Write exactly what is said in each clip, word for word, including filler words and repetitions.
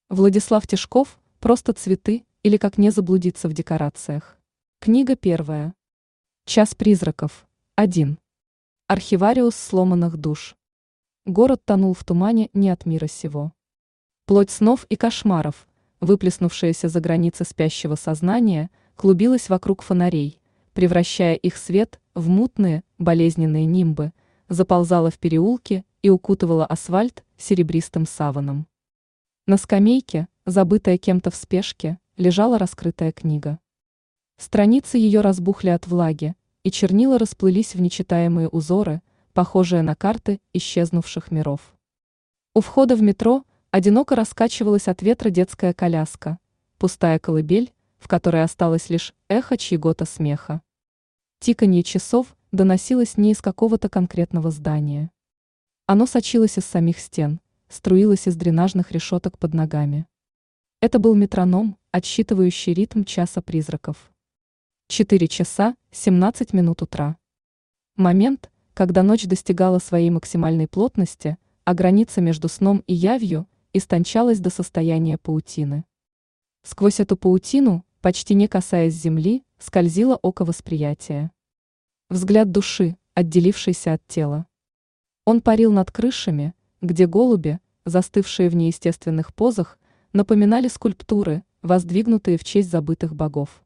Владислав Тишков «Просто цветы» или «Как не заблудиться в декорациях». Книга первая. Час призраков. Один. Архивариус сломанных душ. Город тонул в тумане не от мира сего. Плоть снов и кошмаров, выплеснувшаяся за границы спящего сознания, клубилась вокруг фонарей, превращая их свет в мутные, болезненные нимбы, заползала в переулки и укутывала асфальт серебристым саваном. На скамейке, забытая кем-то в спешке, лежала раскрытая книга. Страницы ее разбухли от влаги, и чернила расплылись в нечитаемые узоры, похожие на карты исчезнувших миров. У входа в метро одиноко раскачивалась от ветра детская коляска, пустая колыбель, в которой осталось лишь эхо чьего-то смеха. Тиканье часов доносилось не из какого-то конкретного здания. Оно сочилось из самих стен, струилось из дренажных решеток под ногами. Это был метроном, отсчитывающий ритм часа призраков. Четыре часа семнадцать минут утра. Момент, когда ночь достигала своей максимальной плотности, а граница между сном и явью истончалась до состояния паутины. Сквозь эту паутину, почти не касаясь земли, скользило око восприятия. Взгляд души, отделившийся от тела. Он парил над крышами, где голуби, застывшие в неестественных позах, напоминали скульптуры, воздвигнутые в честь забытых богов.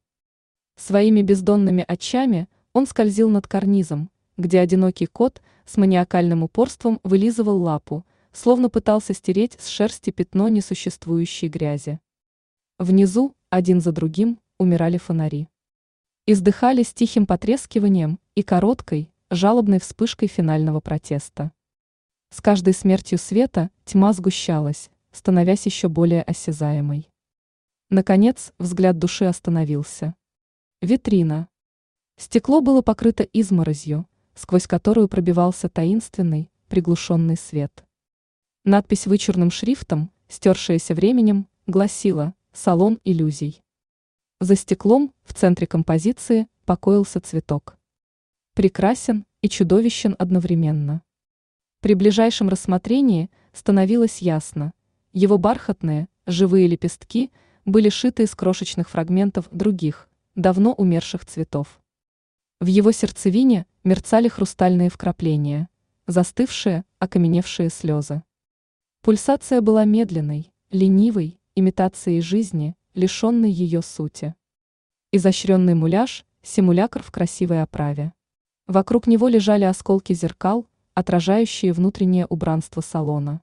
Своими бездонными очами он скользил над карнизом, где одинокий кот с маниакальным упорством вылизывал лапу, словно пытался стереть с шерсти пятно несуществующей грязи. Внизу, один за другим, умирали фонари. Издыхали с тихим потрескиванием и короткой, жалобной вспышкой финального протеста. С каждой смертью света тьма сгущалась, становясь еще более осязаемой. Наконец, взгляд души остановился. Витрина. Стекло было покрыто изморозью, сквозь которую пробивался таинственный, приглушенный свет. Надпись вычурным шрифтом, стершаяся временем, гласила «Салон иллюзий». За стеклом, в центре композиции, покоился цветок. Прекрасен и чудовищен одновременно. При ближайшем рассмотрении становилось ясно, его бархатные, живые лепестки были шиты из крошечных фрагментов других, давно умерших цветов. В его сердцевине мерцали хрустальные вкрапления, застывшие, окаменевшие слезы. Пульсация была медленной, ленивой, имитацией жизни, лишенной ее сути. Изощренный муляж, симулякр в красивой оправе. Вокруг него лежали осколки зеркал, отражающие внутреннее убранство салона.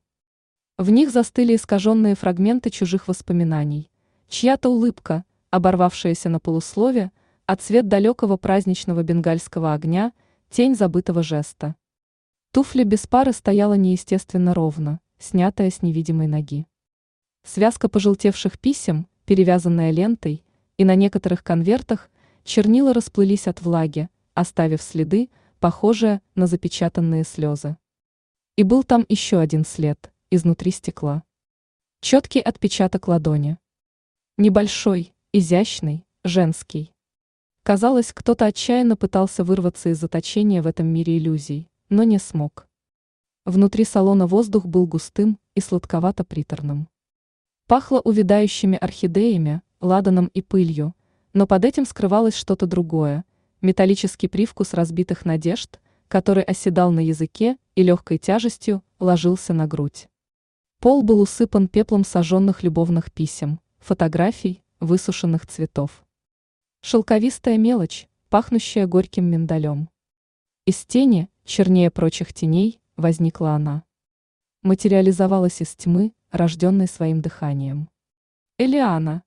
В них застыли искаженные фрагменты чужих воспоминаний, чья-то улыбка, оборвавшаяся на полуслове, а цвет далекого праздничного бенгальского огня, тень забытого жеста. Туфля без пары стояла неестественно ровно, снятая с невидимой ноги. Связка пожелтевших писем, перевязанная лентой, и на некоторых конвертах чернила расплылись от влаги, оставив следы, похожие на запечатанные слезы. И был там еще один след, изнутри стекла. Четкий отпечаток ладони. Небольшой, изящный, женский. Казалось, кто-то отчаянно пытался вырваться из заточения в этом мире иллюзий, но не смог. Внутри салона воздух был густым и сладковато-приторным. Пахло увядающими орхидеями, ладаном и пылью, но под этим скрывалось что-то другое, металлический привкус разбитых надежд, который оседал на языке и легкой тяжестью ложился на грудь. Пол был усыпан пеплом сожженных любовных писем, фотографий, высушенных цветов. Шелковистая мелочь, пахнущая горьким миндалем. Из тени, чернее прочих теней, возникла она. Материализовалась из тьмы, рожденной своим дыханием. Элиана.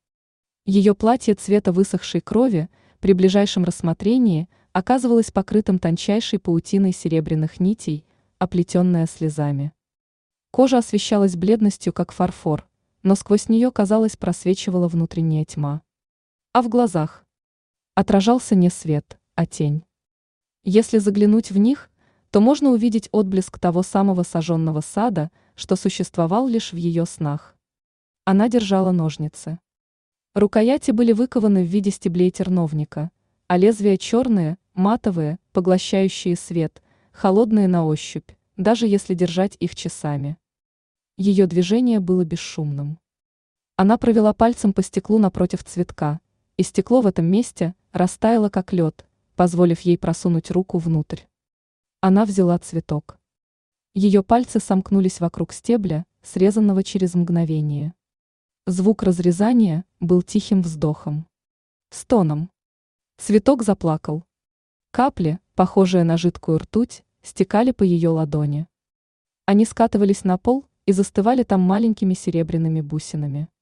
Ее платье цвета высохшей крови при ближайшем рассмотрении оказывалось покрытым тончайшей паутиной серебряных нитей, оплетенная слезами. Кожа освещалась бледностью, как фарфор, но сквозь нее, казалось, просвечивала внутренняя тьма. А в глазах отражался не свет, а тень. Если заглянуть в них, то можно увидеть отблеск того самого сожженного сада, что существовал лишь в ее снах. Она держала ножницы. Рукояти были выкованы в виде стеблей терновника, а лезвия черные, матовые, поглощающие свет, холодные на ощупь, даже если держать их часами. Ее движение было бесшумным. Она провела пальцем по стеклу напротив цветка, и стекло в этом месте растаяло как лед, позволив ей просунуть руку внутрь. Она взяла цветок. Ее пальцы сомкнулись вокруг стебля, срезанного через мгновение. Звук разрезания был тихим вздохом. Стоном. Цветок заплакал. Капли, похожие на жидкую ртуть, стекали по ее ладони. Они скатывались на пол и застывали там маленькими серебряными бусинами.